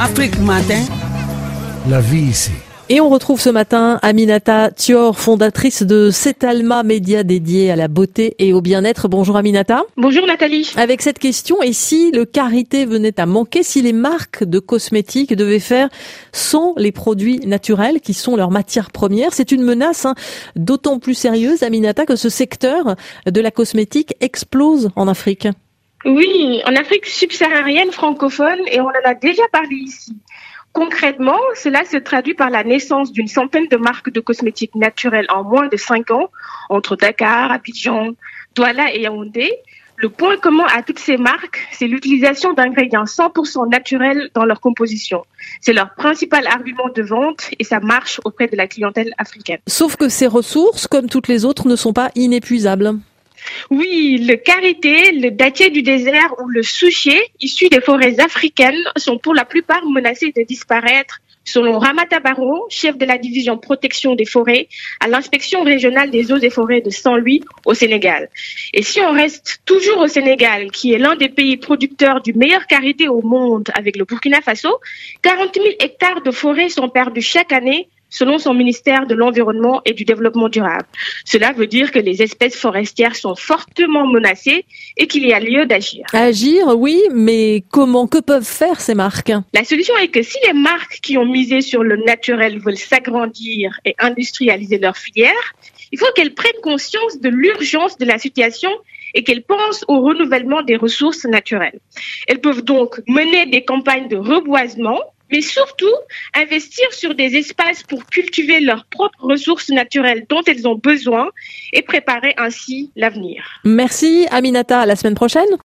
Afrique Matin. La vie ici. Et on retrouve ce matin Aminata Thior, fondatrice de Cetalma, média dédié à la beauté et au bien-être. Bonjour Aminata. Bonjour Nathalie. Avec cette question, et si le karité venait à manquer, si les marques de cosmétiques devaient faire sans les produits naturels qui sont leurs matières premières, c'est une menace d'autant plus sérieuse, Aminata, que ce secteur de la cosmétique explose en Afrique. Oui, en Afrique subsaharienne francophone, et on en a déjà parlé ici. Concrètement, cela se traduit par la naissance d'une centaine de marques de cosmétiques naturelles en moins de 5 ans, entre Dakar, Abidjan, Douala et Yaoundé. Le point commun à toutes ces marques, c'est l'utilisation d'ingrédients 100% naturels dans leur composition. C'est leur principal argument de vente et ça marche auprès de la clientèle africaine. Sauf que ces ressources, comme toutes les autres, ne sont pas inépuisables. Oui, le karité, le dattier du désert ou le souchier, issus des forêts africaines, sont pour la plupart menacés de disparaître, selon Ramata Barrow, chef de la division protection des forêts à l'inspection régionale des eaux et forêts de Saint-Louis au Sénégal. Et si on reste toujours au Sénégal, qui est l'un des pays producteurs du meilleur karité au monde avec le Burkina Faso, 40 000 hectares de forêts sont perdus chaque année selon son ministère de l'Environnement et du Développement durable. Cela veut dire que les espèces forestières sont fortement menacées et qu'il y a lieu d'agir. Agir, oui, mais comment? Que peuvent faire ces marques? La solution est que si les marques qui ont misé sur le naturel veulent s'agrandir et industrialiser leur filière, il faut qu'elles prennent conscience de l'urgence de la situation et qu'elles pensent au renouvellement des ressources naturelles. Elles peuvent donc mener des campagnes de reboisement, mais surtout investir sur des espaces pour cultiver leurs propres ressources naturelles dont elles ont besoin et préparer ainsi l'avenir. Merci Aminata, à la semaine prochaine.